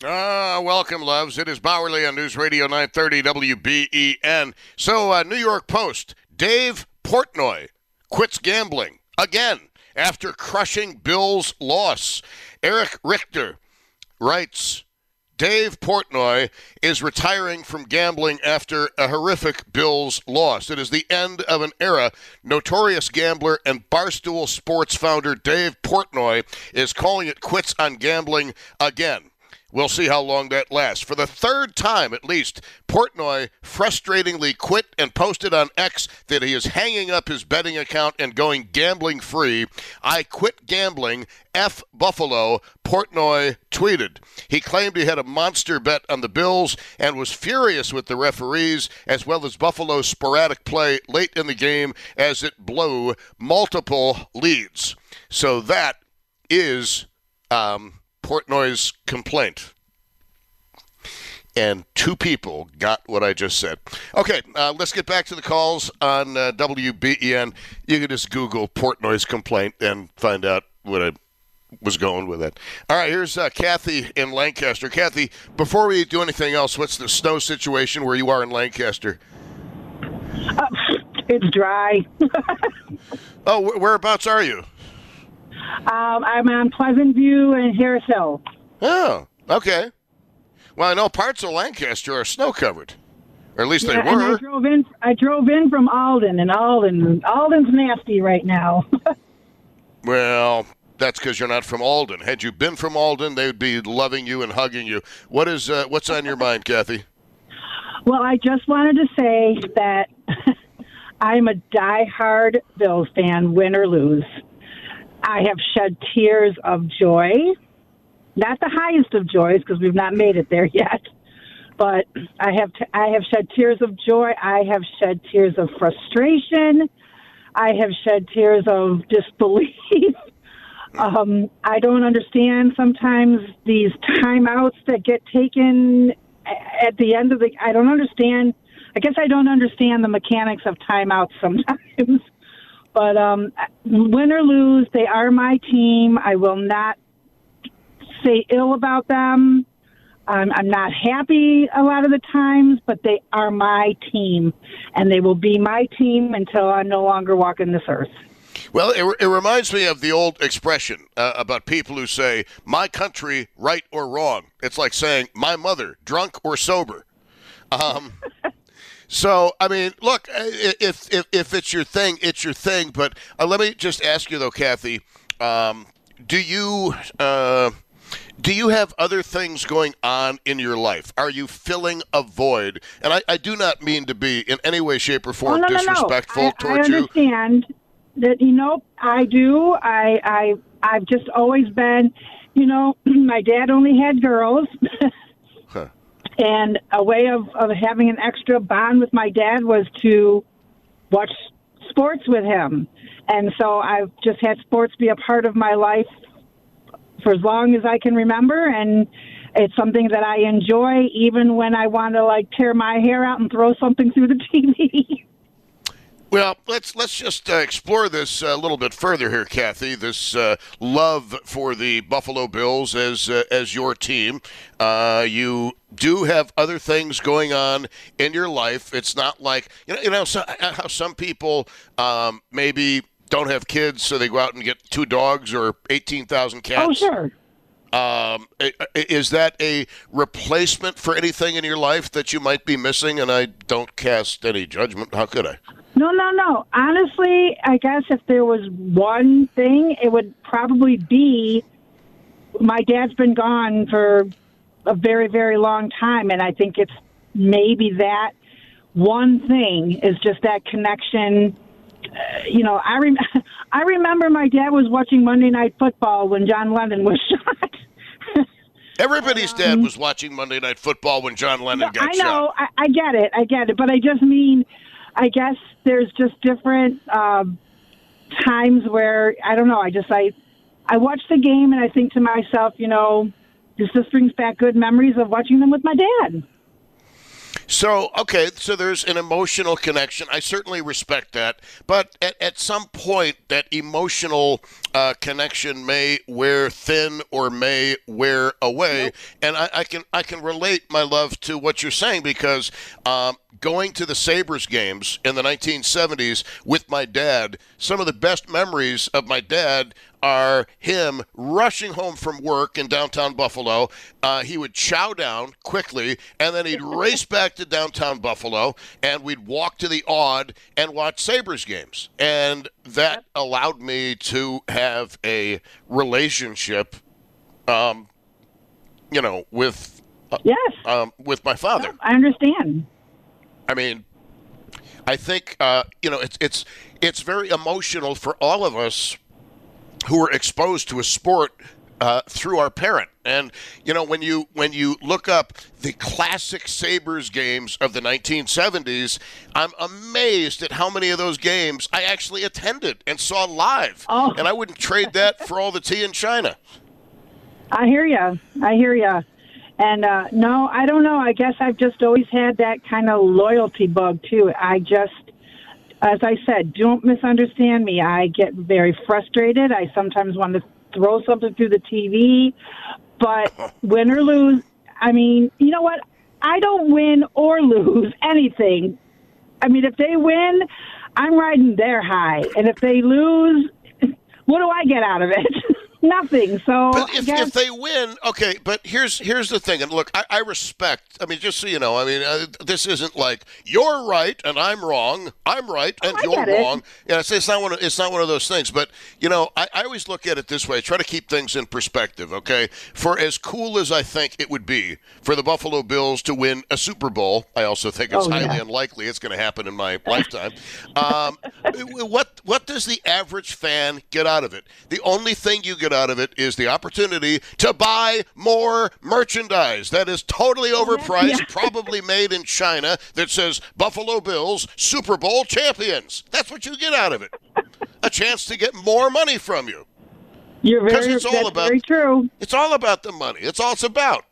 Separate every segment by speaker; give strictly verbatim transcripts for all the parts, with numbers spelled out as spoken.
Speaker 1: Ah, welcome, loves. It is Bowerly on News Radio nine thirty W B E N. So, uh, New York Post, Dave Portnoy quits gambling again after crushing Bills' loss. Eric Richter writes, Dave Portnoy is retiring from gambling after a horrific Bills loss. It is the end of an era. Notorious gambler and Barstool Sports founder Dave Portnoy is calling it quits on gambling again. We'll see how long that lasts. For the third time, at least, Portnoy frustratingly quit and posted on X that he is hanging up his betting account and going gambling free. I quit gambling. F Buffalo, Portnoy tweeted. He claimed he had a monster bet on the Bills and was furious with the referees as well as Buffalo's sporadic play late in the game as it blew multiple leads. So that is... Um, Portnoy's complaint. And two people got what I just said. Okay, uh, let's get back to the calls on uh, W B E N. You can just Google Portnoy's complaint and find out what I was going with it. All right, here's uh, Kathy in Lancaster. Kathy, before we do anything else, what's the snow situation where you are in Lancaster?
Speaker 2: Uh, it's dry.
Speaker 1: Oh, wh- whereabouts are you?
Speaker 2: Um, I'm on Pleasant View and Harris Hill.
Speaker 1: Oh, okay. Well, I know parts of Lancaster are snow-covered. Or at least
Speaker 2: Yeah,
Speaker 1: they
Speaker 2: and
Speaker 1: were.
Speaker 2: I drove in. I drove in from Alden, and Alden, Alden's nasty right now.
Speaker 1: Well, that's because you're not from Alden. Had you been from Alden, they'd be loving you and hugging you. What is uh, what's on your mind, Kathy?
Speaker 2: Well, I just wanted to say that I'm a diehard Bills fan, win or lose. I have shed tears of joy. Not the highest of joys, because we've not made it there yet. But I have t- I have shed tears of joy. I have shed tears of frustration. I have shed tears of disbelief. um, I don't understand sometimes these timeouts that get taken at the end of the. I don't understand. I guess I don't understand the mechanics of timeouts sometimes. But um, win or lose, they are my team. I will not say ill about them. Um, I'm not happy a lot of the times, but they are my team, and they will be my team until I'm no longer walking this earth.
Speaker 1: Well, it, it reminds me of the old expression uh, about people who say, my country, right or wrong. It's like saying, my mother, drunk or sober. Um So, I mean, look, if, if if it's your thing, it's your thing. But uh, let me just ask you, though, Kathy, um, do you uh, do you have other things going on in your life? Are you filling a void? And I, I do not mean to be in any way, shape, or form
Speaker 2: oh, no,
Speaker 1: disrespectful
Speaker 2: no, no. I,
Speaker 1: towards
Speaker 2: I understand
Speaker 1: you.
Speaker 2: that, you know, I do. I, I, I've just always been, you know, my dad only had girls.
Speaker 1: Huh.
Speaker 2: And a way of, of having an extra bond with my dad was to watch sports with him. And so I've just had sports be a part of my life for as long as I can remember. And it's something that I enjoy even when I want to, like, tear my hair out and throw something through the T V.
Speaker 1: Well, let's let's just uh, explore this a little bit further here, Kathy. This uh, love for the Buffalo Bills as uh, as your team. Uh, you do have other things going on in your life. It's not like you know, you know so, how some people um, maybe don't have kids, so they go out and get two dogs or eighteen thousand cats.
Speaker 2: Oh, sure.
Speaker 1: Um, is that a replacement for anything in your life that you might be missing? And I don't cast any judgment. How could I?
Speaker 2: No, no, no. Honestly, I guess if there was one thing, it would probably be my dad's been gone for a very, very long time, and I think it's maybe that one thing is just that connection. Uh, you know, I rem- I remember my dad was watching Monday Night Football when John Lennon was shot.
Speaker 1: Everybody's dad was watching Monday Night Football when John Lennon got
Speaker 2: I know,
Speaker 1: shot.
Speaker 2: I, I get it, I get it, but I just mean, I guess there's just different um, times where I don't know. I just I I watch the game and I think to myself, you know, this just brings back good memories of watching them with my dad.
Speaker 1: So, okay, so there's an emotional connection. I certainly respect that. But at, at some point, that emotional uh, connection may wear thin or may wear away. Nope. And I, I can I can relate, my love, to what you're saying because um, going to the Sabres games in the nineteen seventies with my dad, some of the best memories of my dad are him rushing home from work in downtown Buffalo. Uh, he would chow down quickly, and then he'd race back to downtown Buffalo, and we'd walk to the Aud and watch Sabres games. And that allowed me to have a relationship, um, you know, with uh,
Speaker 2: yes,
Speaker 1: um, with my father.
Speaker 2: No, I understand.
Speaker 1: I mean, I think uh, you know it's it's it's very emotional for all of us who were exposed to a sport uh, through our parent. And, you know, when you when you look up the classic Sabres games of the nineteen seventies, I'm amazed at how many of those games I actually attended and saw live.
Speaker 2: Oh.
Speaker 1: And I wouldn't trade that for all the tea in China.
Speaker 2: I hear you. I hear you. And, uh, no, I don't know. I guess I've just always had that kind of loyalty bug, too. I just... As I said, don't misunderstand me. I get very frustrated. I sometimes want to throw something through the T V. But win or lose, I mean, you know what? I don't win or lose anything. I mean, if they win, I'm riding their high. And if they lose, what do I get out of it? Nothing. So
Speaker 1: but if,
Speaker 2: guess...
Speaker 1: if they win, okay. But here's here's the thing, and look, I, I respect. I mean, just so you know, I mean, uh, this isn't like you're right and I'm wrong. I'm right and
Speaker 2: oh,
Speaker 1: you're wrong.
Speaker 2: It.
Speaker 1: Yeah, it's, it's not one. Of, it's not one of those things. But you know, I, I always look at it this way. Try to keep things in perspective. Okay, for as cool as I think it would be for the Buffalo Bills to win a Super Bowl, I also think it's
Speaker 2: oh,
Speaker 1: highly
Speaker 2: yeah.
Speaker 1: unlikely it's going to happen in my lifetime. Um, what what does the average fan get out of it? The only thing you get out of it is the opportunity to buy more merchandise that is totally overpriced, yeah. probably made in China, that says Buffalo Bills Super Bowl champions. That's what you get out of it. A chance to get more money from you.
Speaker 2: You're very,
Speaker 1: it's all
Speaker 2: that's
Speaker 1: about,
Speaker 2: very true.
Speaker 1: It's all about the money. It's all it's about.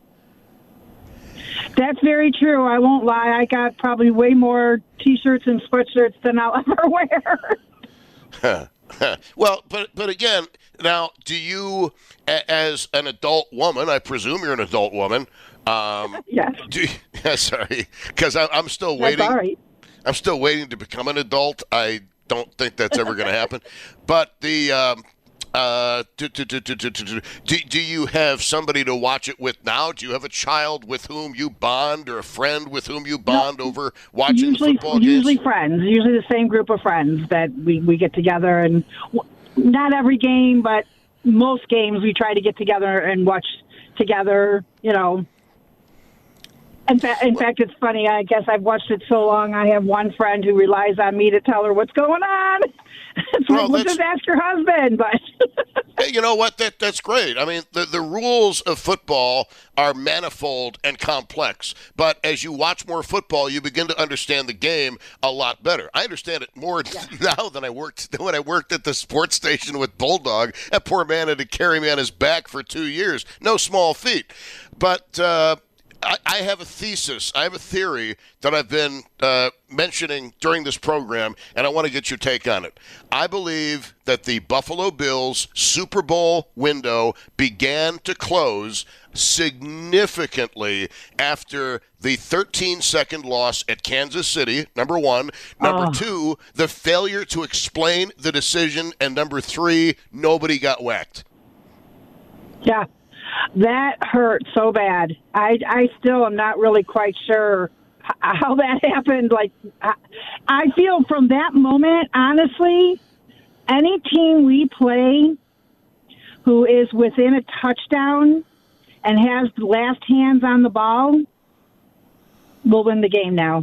Speaker 2: That's very true. I won't lie. I got probably way more T-shirts and sweatshirts than I'll ever wear.
Speaker 1: Well, but but again, now, do you, as an adult woman, I presume you're an adult woman. Um,
Speaker 2: yes.
Speaker 1: Do you, yeah, sorry, because I'm still waiting.
Speaker 2: That's all right.
Speaker 1: I'm still waiting to become an adult. I don't think that's ever going to happen. But the um, uh, do, do, do, do, do, do, do, do you have somebody to watch it with now? Do you have a child with whom you bond, or a friend with whom you bond no, over watching
Speaker 2: usually,
Speaker 1: the football
Speaker 2: usually
Speaker 1: games?
Speaker 2: Friends. Usually the same group of friends that we, we get together. And not every game, but most games we try to get together and watch together, you know. In, fa- in fact, it's funny. I guess I've watched it so long, I have one friend who relies on me to tell her what's going on. It's well, like, well, just ask your husband. But
Speaker 1: hey, you know what? That That's great. I mean, the, the rules of football are manifold and complex. But as you watch more football, you begin to understand the game a lot better. I understand it more yeah. now than I worked than when I worked at the sports station with Bulldog. That poor man had to carry me on his back for two years. No small feat. But uh, I, I have a thesis. I have a theory that I've been uh, mentioning during this program, and I want to get your take on it. I believe that the Buffalo Bills Super Bowl window began to close significantly after the thirteen-second loss at Kansas City, number one. Number oh. two, the failure to explain the decision. And number three, nobody got whacked.
Speaker 2: Yeah. That hurt so bad. I, I still am not really quite sure how that happened. Like, I, I feel from that moment, honestly, any team we play who is within a touchdown and has the last hands on the ball will win the game now.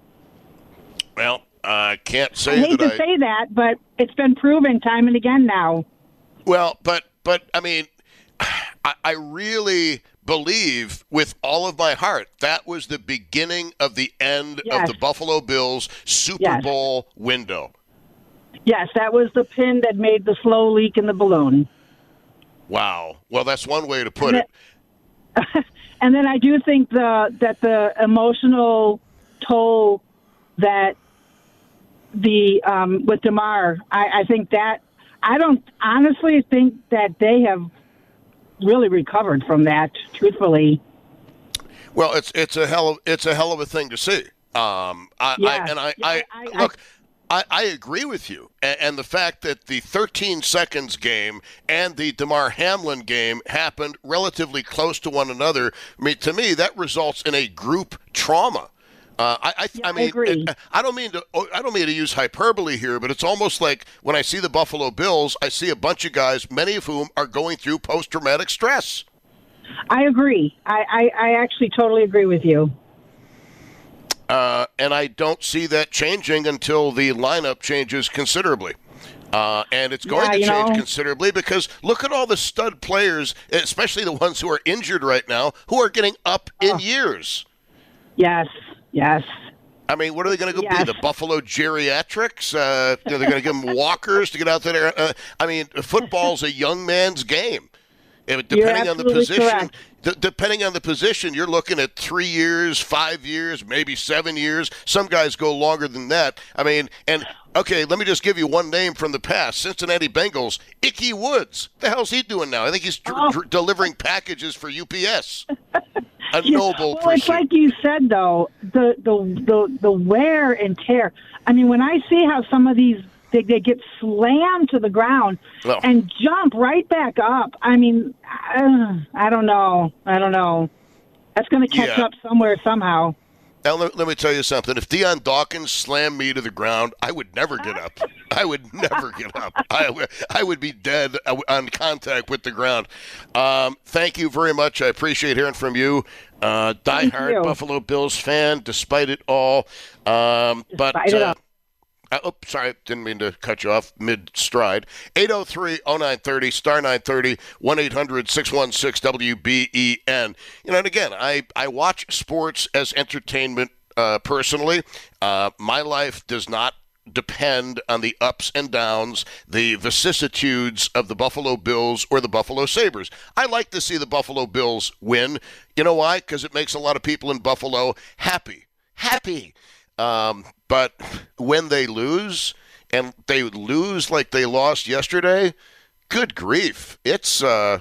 Speaker 1: Well, I can't say
Speaker 2: I hate
Speaker 1: that
Speaker 2: to
Speaker 1: I...
Speaker 2: say that, but it's been proven time and again now.
Speaker 1: Well, but, but I mean... I really believe with all of my heart that was the beginning of the end yes. of the Buffalo Bills Super
Speaker 2: yes.
Speaker 1: Bowl window.
Speaker 2: Yes, that was the pin that made the slow leak in the balloon.
Speaker 1: Wow. Well, that's one way to put
Speaker 2: and
Speaker 1: it.
Speaker 2: it. And then I do think the that the emotional toll that the um, with DeMar, I, I think that I don't honestly think that they have really recovered from that. Truthfully,
Speaker 1: well, it's it's a hell of it's a hell of a thing to see. Um, I,
Speaker 2: yeah.
Speaker 1: I and I,
Speaker 2: yeah,
Speaker 1: I,
Speaker 2: I
Speaker 1: look. I, I agree with you, and, and the fact that the thirteen seconds game and the DeMar Hamlin game happened relatively close to one another. I mean, to me, that results in a group trauma. Uh, I, I,
Speaker 2: yeah,
Speaker 1: I mean,
Speaker 2: I, agree.
Speaker 1: I don't mean to. I don't mean to use hyperbole here, but it's almost like when I see the Buffalo Bills, I see a bunch of guys, many of whom are going through post-traumatic stress.
Speaker 2: I agree. I, I, I actually totally agree with you.
Speaker 1: Uh, and I don't see that changing until the lineup changes considerably. Uh, and it's going
Speaker 2: yeah,
Speaker 1: to change
Speaker 2: know.
Speaker 1: considerably because look at all the stud players, especially the ones who are injured right now, who are getting up in
Speaker 2: oh.
Speaker 1: years.
Speaker 2: Yes, yes.
Speaker 1: I mean, what are they going to go
Speaker 2: yes.
Speaker 1: be? The Buffalo Geriatrics? Uh, they're going to give them walkers to get out there. Uh, I mean, football's a young man's game. Depending on the position, d- depending on the position, you're looking at three years, five years, maybe seven years. Some guys go longer than that. I mean, and okay, let me just give you one name from the past: Cincinnati Bengals. Ickey Woods. What the hell's he doing now? I think he's dr-
Speaker 2: oh.
Speaker 1: dr- delivering packages for U P S. A
Speaker 2: yeah.
Speaker 1: noble
Speaker 2: well,
Speaker 1: pursuit.
Speaker 2: It's like you said, though, the, the the the wear and tear. I mean, when I see how some of these They, they get slammed to the ground
Speaker 1: oh.
Speaker 2: and jump right back up. I mean, uh, I don't know. I don't know. That's going to catch
Speaker 1: yeah.
Speaker 2: up somewhere somehow.
Speaker 1: Now, let, let me tell you something. If Dion Dawkins slammed me to the ground, I would never get up. I would never get up. I, w- I would be dead on contact with the ground. Um, thank you very much. I appreciate hearing from you. Uh, diehard Buffalo Bills fan, despite it all. Um, but.
Speaker 2: Despite it all.
Speaker 1: Uh, oh, sorry, didn't mean to cut you off mid-stride. eight oh three oh nine thirty, star nine thirty, one eight hundred six one six W B E N. You know, and again, I, I watch sports as entertainment uh, personally. Uh, my life does not depend on the ups and downs, the vicissitudes of the Buffalo Bills or the Buffalo Sabres. I like to see the Buffalo Bills win. You know why? Because it makes a lot of people in Buffalo happy. Happy. Um, but when they lose, and they lose like they lost yesterday, good grief. It's uh,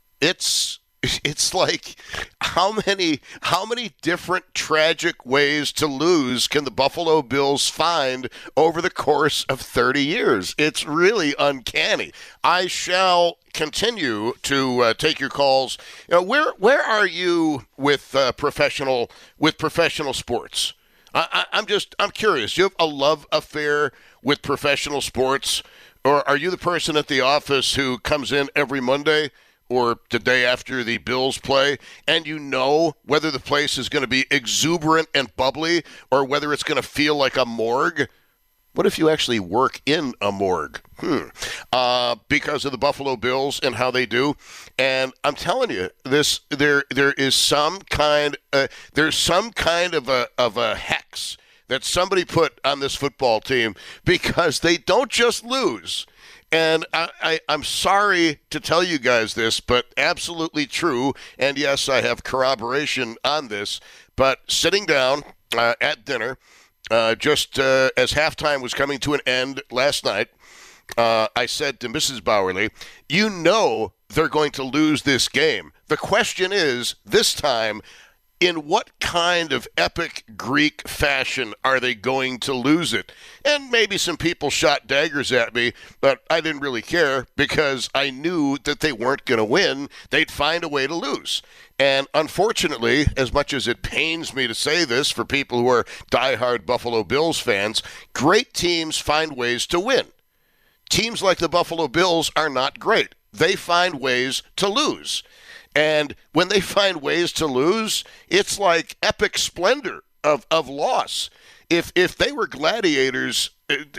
Speaker 1: it's it's like how many how many different tragic ways to lose can the Buffalo Bills find over the course of thirty years? It's really uncanny. I shall continue to uh, take your calls. You know, where where are you with uh, professional with professional sports? I, I'm just, I'm curious. Do you have a love affair with professional sports? Or are you the person at the office who comes in every Monday or the day after the Bills play, and you know whether the place is going to be exuberant and bubbly or whether it's going to feel like a morgue? What if you actually work in a morgue? Hmm. Uh, because of the Buffalo Bills and how they do. And I'm telling you, this there there is some kind uh, there's some kind of a of a hex that somebody put on this football team because they don't just lose. And I, I, I'm sorry to tell you guys this, but absolutely true. And yes, I have corroboration on this. But sitting down uh, at dinner, Uh, just uh, as halftime was coming to an end last night, uh, I said to Missus Bowerly, you know they're going to lose this game. The question is, this time, in what kind of epic Greek fashion are they going to lose it? And maybe some people shot daggers at me, but I didn't really care because I knew that they weren't going to win. They'd find a way to lose. And unfortunately, as much as it pains me to say this for people who are diehard Buffalo Bills fans, great teams find ways to win. Teams like the Buffalo Bills are not great. They find ways to lose. And when they find ways to lose, it's like epic splendor of, of loss. If if they were gladiators,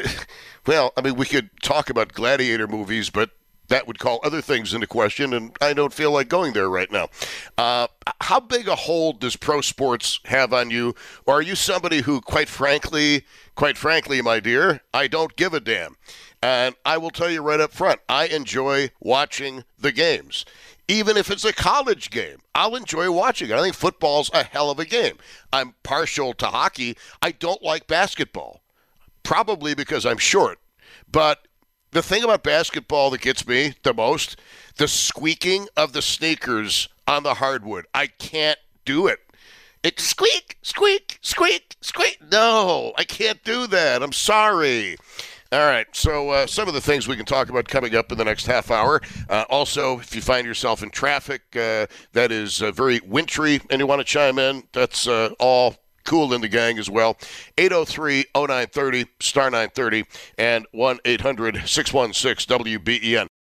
Speaker 1: well, I mean, we could talk about gladiator movies, but that would call other things into question, and I don't feel like going there right now. Uh, how big a hold does pro sports have on you? Or are you somebody who, quite frankly, quite frankly, my dear, I don't give a damn? And I will tell you right up front, I enjoy watching the games. Even if it's a college game, I'll enjoy watching it. I think football's a hell of a game. I'm partial to hockey. I don't like basketball, probably because I'm short. But the thing about basketball that gets me the most, the squeaking of the sneakers on the hardwood. I can't do it. It squeak, squeak, squeak, squeak. No, I can't do that. I'm sorry. All right, so uh, some of the things we can talk about coming up in the next half hour. Uh, also, if you find yourself in traffic uh, that is uh, very wintry and you want to chime in, that's uh, all cool in the gang as well. eight oh three oh nine thirty, star nine thirty, and one eight hundred six one six W B E N.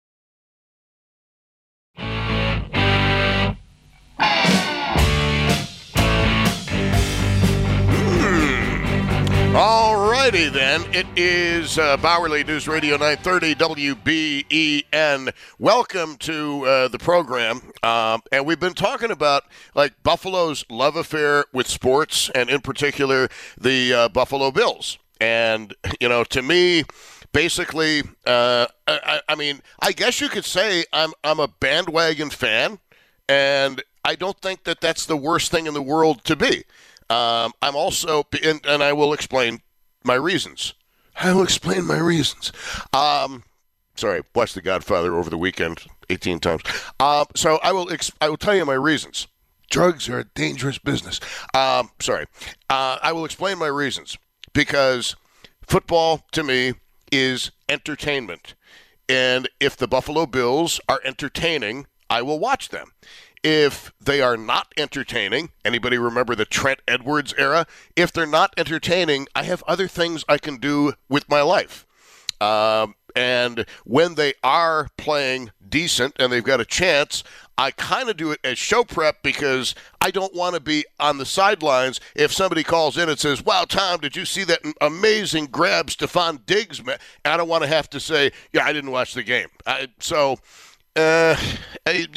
Speaker 1: All righty then. It is uh, Bauerle News Radio nine thirty W B E N. Welcome to uh, the program. Um, and we've been talking about like Buffalo's love affair with sports, and in particular the uh, Buffalo Bills. And you know, to me, basically, uh, I, I mean, I guess you could say I'm I'm a bandwagon fan, and I don't think that that's the worst thing in the world to be. Um, I'm also, and, and I will explain my reasons. I will explain my reasons. Um, sorry, watched The Godfather over the weekend eighteen times. Um, so I will, ex- I will tell you my reasons. Drugs are a dangerous business. Um, sorry, uh, I will explain my reasons because football to me is entertainment, and if the Buffalo Bills are entertaining, I will watch them. If they are not entertaining, anybody remember the Trent Edwards era? If they're not entertaining, I have other things I can do with my life. Um, and when they are playing decent and they've got a chance, I kind of do it as show prep because I don't want to be on the sidelines if somebody calls in and says, wow, Tom, did you see that amazing grab Stephon Diggs? I don't want to have to say, yeah, I didn't watch the game. I, so... Uh, I,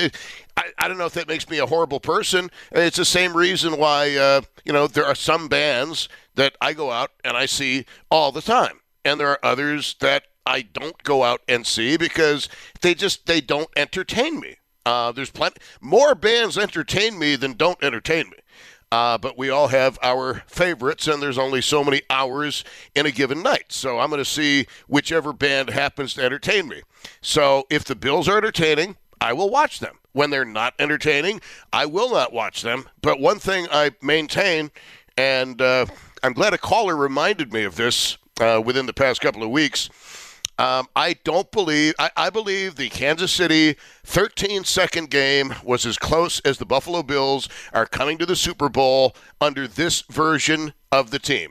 Speaker 1: I, I don't know if that makes me a horrible person. It's the same reason why, uh, you know, there are some bands that I go out and I see all the time. And there are others that I don't go out and see because they just, they don't entertain me. Uh, there's plenty, more bands entertain me than don't entertain me. Uh, but we all have our favorites, and there's only so many hours in a given night. So I'm going to see whichever band happens to entertain me. So if the Bills are entertaining, I will watch them. When they're not entertaining, I will not watch them. But one thing I maintain, and uh, I'm glad a caller reminded me of this uh, within the past couple of weeks, Um, I don't believe I, I believe the Kansas City thirteen-second game was as close as the Buffalo Bills are coming to the Super Bowl under this version of the team.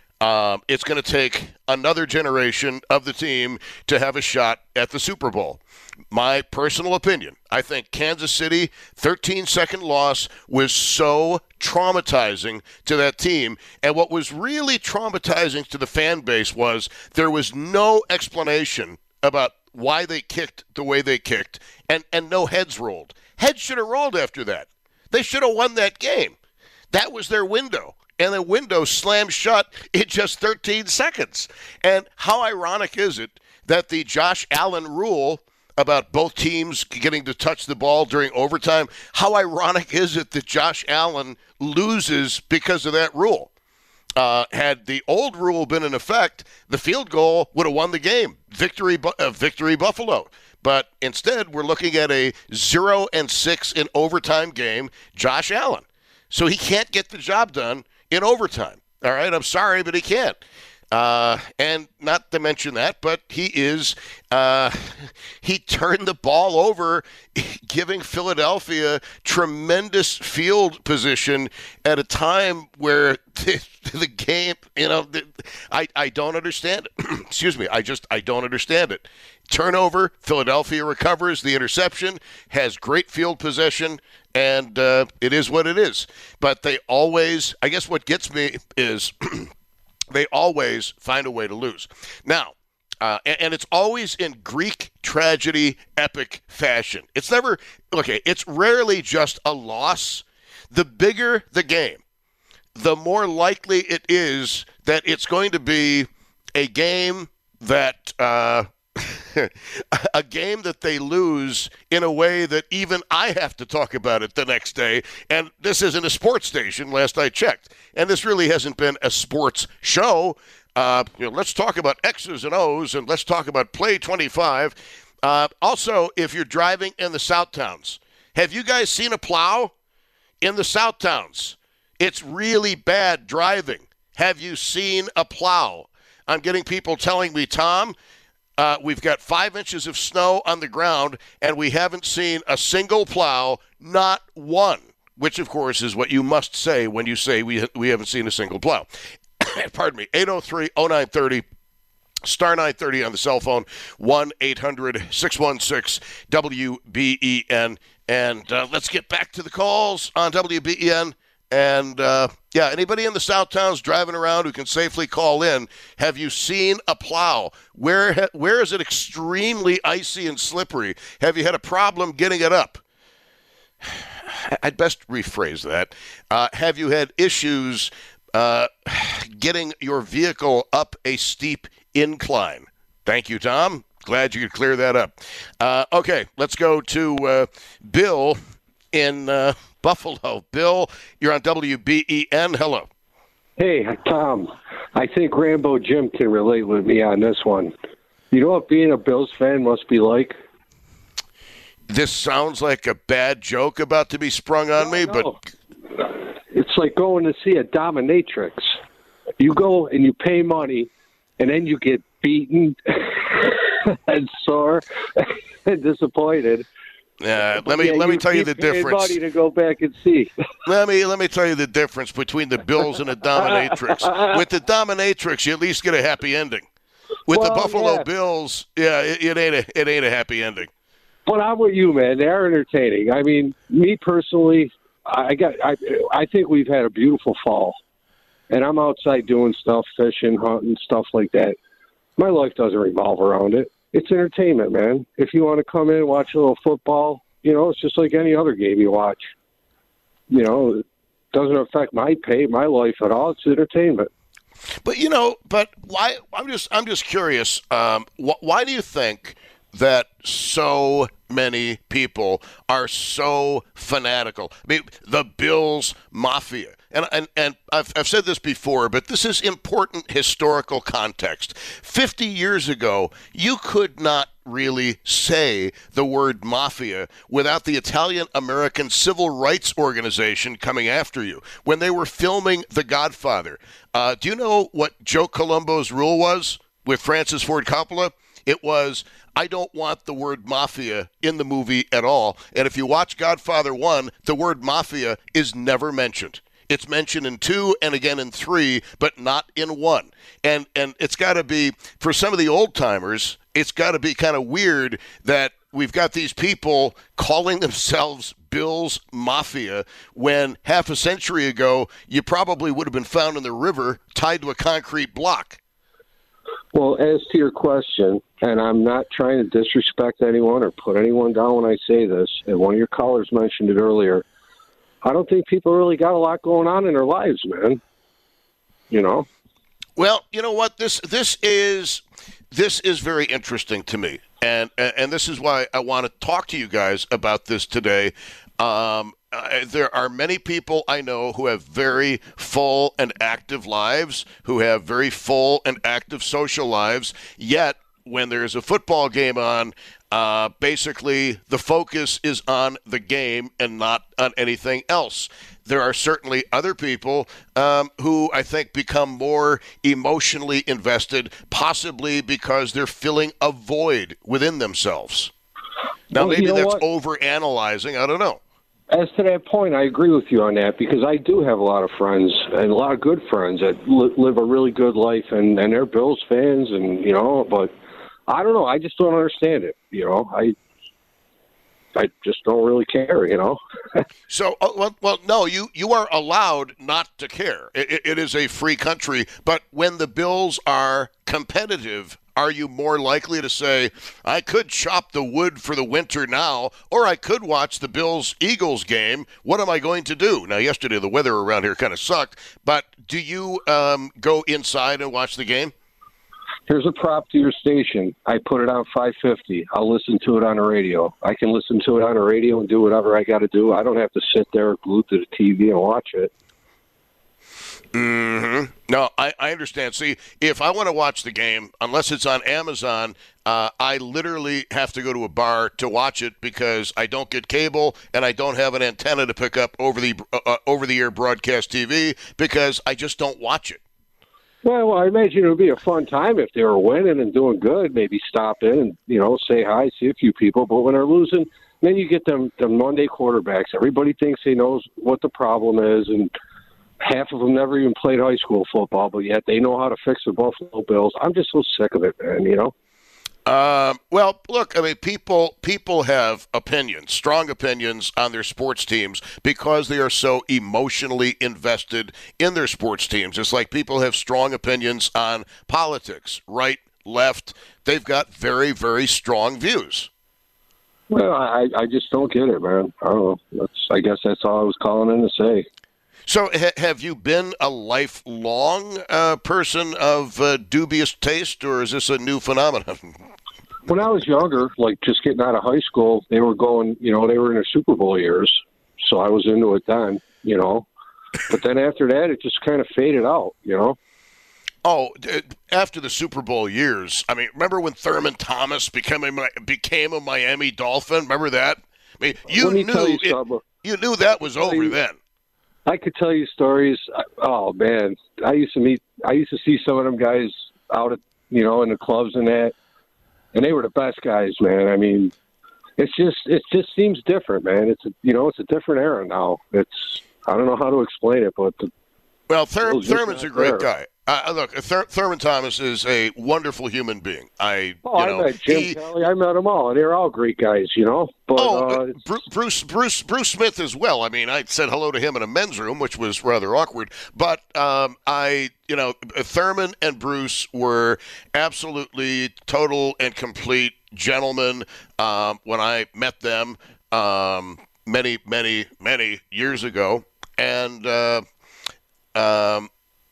Speaker 1: Um, it's going to take another generation of the team to have a shot at the Super Bowl. My personal opinion, I think Kansas City thirteen-second loss was so traumatizing to that team. And what was really traumatizing to the fan base was there was no explanation about why they kicked the way they kicked, and, and no heads rolled. Heads should have rolled after that. They should have won that game. That was their window. And the window slammed shut in just thirteen seconds. And how ironic is it that the Josh Allen rule about both teams getting to touch the ball during overtime, how ironic is it that Josh Allen loses because of that rule? Uh, had the old rule been in effect, the field goal would have won the game. Victory, uh, victory Buffalo. But instead, we're looking at a zero and six in overtime game, Josh Allen. So he can't get the job done in overtime. All right, I'm sorry, but he can't. Uh, and not to mention that, but he is, uh, he turned the ball over, giving Philadelphia tremendous field position at a time where the, the game, you know, the, I, I don't understand it. Excuse me. I just, I don't understand it. Turnover, Philadelphia recovers the interception, has great field possession, and uh, it is what it is. But they always, I guess what gets me is they always find a way to lose. Now, uh, and, and it's always in Greek tragedy, epic fashion. It's never, okay, it's rarely just a loss. The bigger the game, the more likely it is that it's going to be a game that, uh, a game that they lose in a way that even I have to talk about it the next day. And this isn't a sports station, last I checked. And this really hasn't been a sports show. Uh, you know, let's talk about X's and O's, and let's talk about Play twenty-five. Uh, also, if you're driving in the South Towns, have you guys seen a plow in the South Towns? It's really bad driving. Have you seen a plow? I'm getting people telling me, Tom, uh, we've got five inches of snow on the ground, and we haven't seen a single plow, not one, which, of course, is what you must say when you say we we haven't seen a single plow. Pardon me, eight oh three oh nine thirty, star nine thirty on the cell phone, one eight hundred six one six W B E N. And uh, let's get back to the calls on W B E N. And, uh, yeah, anybody in the South Towns driving around who can safely call in, have you seen a plow? Where ha- where is it extremely icy and slippery? Have you had a problem getting it up? I'd best rephrase that. Uh, have you had issues uh, getting your vehicle up a steep incline? Thank you, Tom. Glad you could clear that up. Uh, okay, let's go to uh, Bill in uh, Buffalo. Bill, you're on W B E N. Hello.
Speaker 3: Hey, Tom. I think Rambo Jim can relate with me on this one. You know what being a Bills fan must be like?
Speaker 1: This sounds like a bad joke about to be sprung on
Speaker 3: no,
Speaker 1: me,
Speaker 3: no.
Speaker 1: but
Speaker 3: it's like going to see a dominatrix. You go and you pay money, and then you get beaten and sore and disappointed.
Speaker 1: Uh, let me
Speaker 3: yeah,
Speaker 1: let me
Speaker 3: you
Speaker 1: tell you the
Speaker 3: paying
Speaker 1: difference.
Speaker 3: money to go back and see.
Speaker 1: Let me let me tell you the difference between the Bills and the dominatrix. With the dominatrix, you at least get a happy ending. With
Speaker 3: well,
Speaker 1: the Buffalo
Speaker 3: yeah.
Speaker 1: Bills, yeah, it, it ain't a it ain't a happy ending.
Speaker 3: But I'm with you, man. They're entertaining. I mean, me personally, I got. I I think we've had a beautiful fall, and I'm outside doing stuff, fishing, hunting, stuff like that. My life doesn't revolve around it. It's entertainment, man. If you want to come in and watch a little football, you know, it's just like any other game you watch. You know, it doesn't affect my pay, my life at all. It's entertainment.
Speaker 1: But you know, but why? I'm just I'm just curious. Um, wh- why do you think that so many people are so fanatical? I mean, the Bills Mafia. And, and and I've I've said this before, but this is important historical context. Fifty years ago, you could not really say the word mafia without the Italian-American Civil Rights Organization coming after you when they were filming The Godfather. Uh, do you know what Joe Colombo's rule was with Francis Ford Coppola? It was, I don't want the word mafia in the movie at all. And if you watch Godfather one, the word mafia is never mentioned. It's mentioned in two and again in three, but not in one. And and it's got to be, for some of the old timers, it's got to be kind of weird that we've got these people calling themselves Bills Mafia when half a century ago you probably would have been found in the river tied to a concrete block.
Speaker 3: Well, as to your question, and I'm not trying to disrespect anyone or put anyone down when I say this, and one of your callers mentioned it earlier, I don't think people really got a lot going on in their lives, man. You know?
Speaker 1: Well, you know what? This this is this is very interesting to me, and and this is why I want to talk to you guys about this today. Um, uh, there are many people I know who have very full and active lives, who have very full and active social lives, yet when there's a football game on, uh, basically the focus is on the game and not on anything else. There are certainly other people um, who I think become more emotionally invested, possibly because they're filling a void within themselves. Now,
Speaker 3: well,
Speaker 1: maybe
Speaker 3: you know
Speaker 1: that's
Speaker 3: what?
Speaker 1: over-analyzing. I don't know.
Speaker 3: As to that point, I agree with you on that because I do have a lot of friends and a lot of good friends that li- live a really good life, and, and they're Bills fans, and you know, but I don't know. I just don't understand it. You know, I I just don't really care. You know.
Speaker 1: So, uh, well, well, no, you, you are allowed not to care. It, it is a free country, but when the Bills are competitive, are you more likely to say, I could chop the wood for the winter now, or I could watch the Bills-Eagles game? What am I going to do? Now, yesterday the weather around here kind of sucked, but do you um, go inside and watch the game?
Speaker 3: here's a prop to your station. I put it on five fifty. I'll listen to it on the radio. I can listen to it on the radio and do whatever I got to do. I don't have to sit there glued to the T V and watch it.
Speaker 1: Mm-hmm. No, I, I understand. See, if I want to watch the game, unless it's on Amazon, uh, I literally have to go to a bar to watch it because I don't get cable and I don't have an antenna to pick up over the uh, over-the-air broadcast T V because I just don't watch it.
Speaker 3: Well, well, I imagine it would be a fun time if they were winning and doing good. Maybe stop in and, you know, say hi, see a few people. But when they're losing, then you get them, them Monday quarterbacks. Everybody thinks they knows what the problem is, and half of them never even played high school football, but yet they know how to fix the Buffalo Bills. I'm just so sick of it, man, you know?
Speaker 1: Um, well, look, I mean, people people have opinions, strong opinions on their sports teams because they are so emotionally invested in their sports teams. It's like people have strong opinions on politics, right, left. They've got very, very strong views.
Speaker 3: Well, I, I just don't get it, man. I don't know. That's, I guess that's all I was calling in to say.
Speaker 1: So ha- have you been a lifelong uh, person of uh, dubious taste, or is this a new phenomenon?
Speaker 3: When I was younger, like just getting out of high school, they were going, you know, they were in their Super Bowl years. So I was into it then, you know. But then after that, it just kind of faded out, you know.
Speaker 1: Oh, after the Super Bowl years, I mean, remember when Thurman Thomas became a, became a Miami Dolphin? Remember that? I mean, you
Speaker 3: me
Speaker 1: knew
Speaker 3: you,
Speaker 1: it, you knew that was over
Speaker 3: you,
Speaker 1: then.
Speaker 3: I could tell you stories. Oh man, I used to meet, I used to see some of them guys out at, you know, in the clubs and that, and they were the best guys, man. I mean, it's just, it just seems different, man. It's a, you know, it's a different era now. It's, I don't know how to explain it, but the,
Speaker 1: well, Thur- Thurman's a great
Speaker 3: there.
Speaker 1: guy. Uh, look, Thur- Thurman Thomas is a wonderful human being. I,
Speaker 3: oh,
Speaker 1: you know,
Speaker 3: I met Jim
Speaker 1: he,
Speaker 3: Kelly. I met them all, and they're all great guys, you know. But,
Speaker 1: oh,
Speaker 3: uh,
Speaker 1: uh, Bruce, Bruce, Bruce Smith as well. I mean, I said hello to him in a men's room, which was rather awkward. But um, I, you know, Thurman and Bruce were absolutely total and complete gentlemen um, when I met them um, many, many, many years ago, and. Uh, um,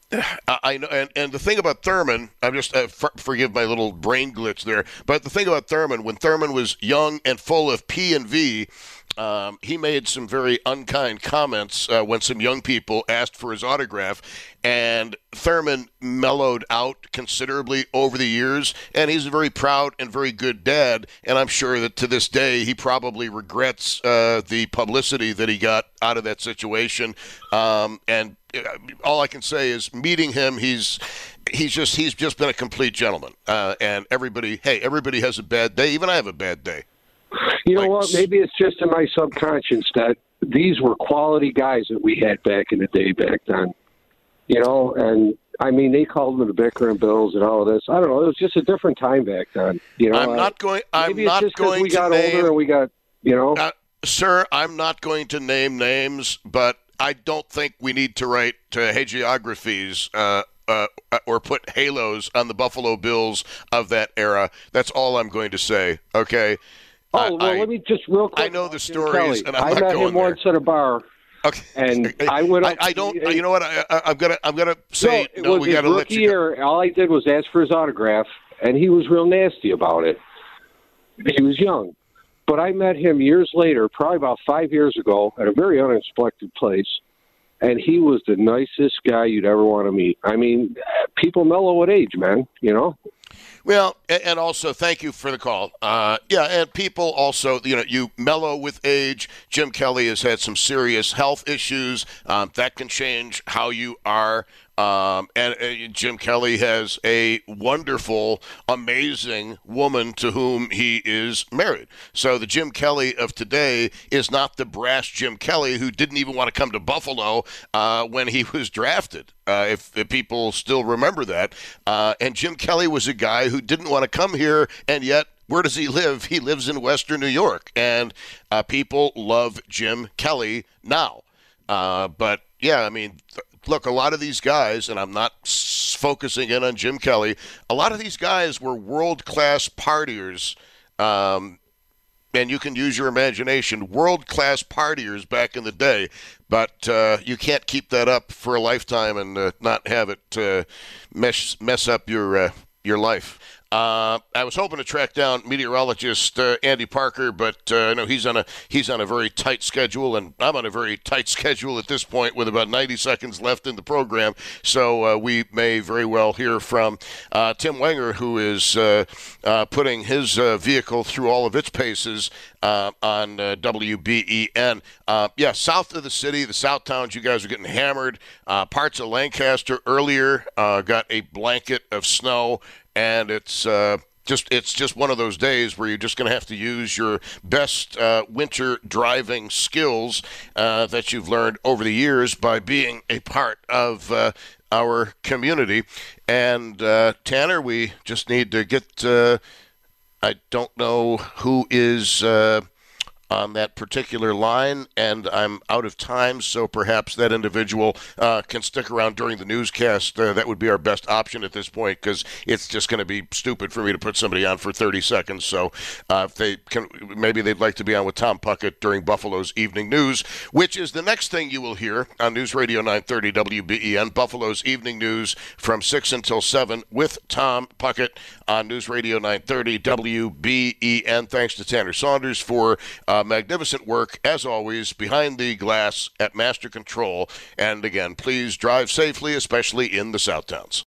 Speaker 1: I know, and, and the thing about Thurman, I'm just uh, for, forgive my little brain glitch there, but the thing about Thurman, when Thurman was young and full of P and V, um, he made some very unkind comments uh, when some young people asked for his autograph, and Thurman mellowed out considerably over the years, and he's a very proud and very good dad, and I'm sure that to this day he probably regrets uh, the publicity that he got out of that situation, um, and all I can say is meeting him, he's he's just he's just been a complete gentleman. Uh, and everybody, hey, everybody has a bad day. Even I have a bad day.
Speaker 3: You know
Speaker 1: like,
Speaker 3: what? Maybe it's just in my subconscious that these were quality guys that we had back in the day, back then. You know, and I mean, they called them the Bickering Bills and all of this. I don't know. It was just a different time back then. You know,
Speaker 1: I'm not going. I'm
Speaker 3: maybe
Speaker 1: not
Speaker 3: it's just
Speaker 1: going
Speaker 3: we
Speaker 1: to
Speaker 3: got
Speaker 1: name.
Speaker 3: older and we got, you know,
Speaker 1: uh, sir, I'm not going to name names, but I don't think we need to write uh, hagiographies uh, uh, or put halos on the Buffalo Bills of that era. That's all I'm going to say. Okay.
Speaker 3: Oh, well,
Speaker 1: I,
Speaker 3: let me just real quick.
Speaker 1: I know the
Speaker 3: Jim
Speaker 1: stories,
Speaker 3: Kelly.
Speaker 1: and I'm
Speaker 3: I
Speaker 1: not
Speaker 3: met
Speaker 1: going
Speaker 3: him
Speaker 1: there.
Speaker 3: once at a bar.
Speaker 1: Okay.
Speaker 3: And I went up.
Speaker 1: I, I don't.
Speaker 3: to,
Speaker 1: You know what? I, I, I'm gonna. I'm gonna say
Speaker 3: no.
Speaker 1: no.
Speaker 3: It was
Speaker 1: we
Speaker 3: his
Speaker 1: got to let
Speaker 3: rookie
Speaker 1: you go.
Speaker 3: year. All I did was ask for his autograph, and he was real nasty about it. He was young, but I met him years later, probably about five years ago, at a very unexpected place, and he was the nicest guy you'd ever want to meet. I mean, people mellow at age, man. You know.
Speaker 1: Well, and also thank you for the call. Uh, yeah, and people also, you know, you mellow with age. Jim Kelly has had some serious health issues. Um, that can change how you are. Um, and uh, Jim Kelly has a wonderful, amazing woman to whom he is married. So the Jim Kelly of today is not the brash Jim Kelly who didn't even want to come to Buffalo uh, when he was drafted, uh, if, if people still remember that. Uh, and Jim Kelly was a guy who didn't want to come here, and yet where does he live? He lives in Western New York, and uh, people love Jim Kelly now. Uh, but, yeah, I mean, th- look, a lot of these guys, and I'm not s- focusing in on Jim Kelly, a lot of these guys were world-class partiers, um, and you can use your imagination, world-class partiers back in the day, but uh, you can't keep that up for a lifetime and uh, not have it uh, mess, mess up your uh, your life. Uh, I was hoping to track down meteorologist uh, Andy Parker, but uh, no, he's on a he's on a very tight schedule, and I'm on a very tight schedule at this point with about ninety seconds left in the program. So uh, we may very well hear from uh, Tim Wenger, who is uh, uh, putting his uh, vehicle through all of its paces uh, on uh, W B E N. Uh, yeah, south of the city, the South Towns, you guys are getting hammered. Uh, parts of Lancaster earlier uh, got a blanket of snow. And it's uh, just it's just one of those days where you're just going to have to use your best uh, winter driving skills uh, that you've learned over the years by being a part of uh, our community. And uh, Tanner, we just need to get. Uh, I don't know who is uh, on that particular line, and I'm out of time, so perhaps that individual uh, can stick around during the newscast. Uh, that would be our best option at this point, because it's just going to be stupid for me to put somebody on for thirty seconds. So uh, if they can, maybe they'd like to be on with Tom Puckett during Buffalo's Evening News, which is the next thing you will hear on News Radio nine thirty W B E N, Buffalo's Evening News from six until seven with Tom Puckett on News Radio nine thirty W B E N. Thanks to Tanner Saunders for uh, magnificent work, as always, behind the glass at Master Control. And again, please drive safely, especially in the South Towns.